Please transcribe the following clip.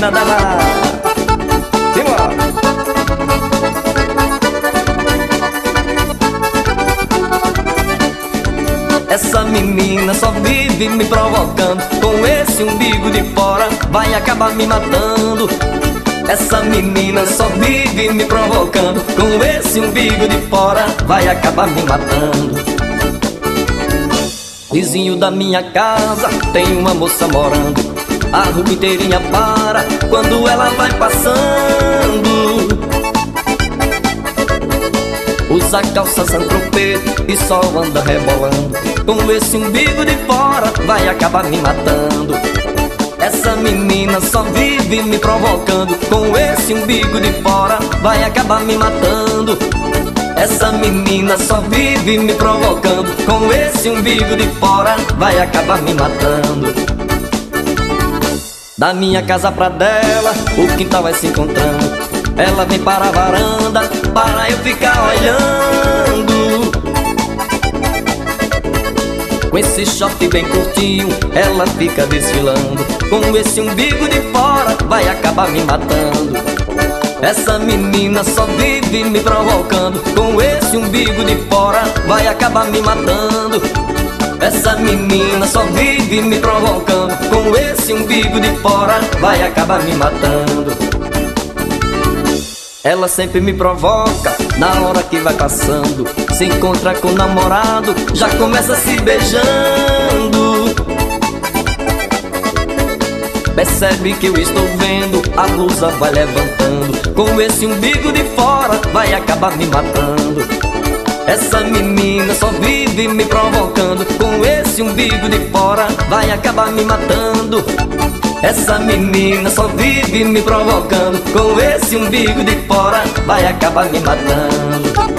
menina danada. Simbora. Essa menina só vive me provocando, com esse umbigo de fora vai acabar me matando. Essa menina só vive me provocando, com esse umbigo de fora vai acabar me matando. Vizinho da minha casa tem uma moça morando, a rua inteirinha para quando ela vai passando. Usa calça Saint-Tropez e só anda rebolando, com esse umbigo de fora vai acabar me matando. Essa menina só vive me provocando, com esse umbigo de fora vai acabar me matando. Essa menina só vive me provocando, com esse umbigo de fora vai acabar me matando. Da minha casa pra dela, o quintal vai se encontrando. Ela vem para a varanda, para eu ficar olhando. Com esse short bem curtinho, ela fica desfilando, com esse umbigo de fora vai acabar me matando. Essa menina só vive me provocando, com esse umbigo de fora vai acabar me matando. Essa menina só vive me provocando, com esse umbigo de fora vai acabar me matando. Ela sempre me provoca na hora que vai passando, se encontra com o namorado, já começa se beijando. Percebe que eu estou vendo, a blusa vai levantando, com esse umbigo de fora vai acabar me matando. Essa menina só vive me provocando, com esse umbigo de fora vai acabar me matando. Essa menina só vive me provocando, com esse umbigo de fora vai acabar me matando.